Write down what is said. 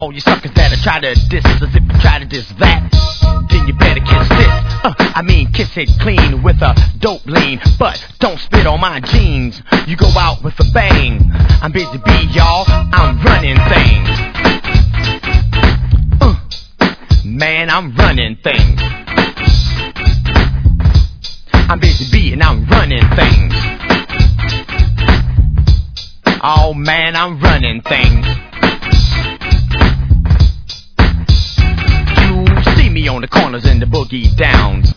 All you suckers that try to diss as if you try to diss that, then you better kiss this. Kiss it clean with a dope lean, but don't spit on my jeans. You go out with a bang. I'm busy bee, y'all. I'm running things. Man, I'm running things. I'm busy bee and I'm running things. Oh man, I'm running things. You see me on the corners and the boogie downs.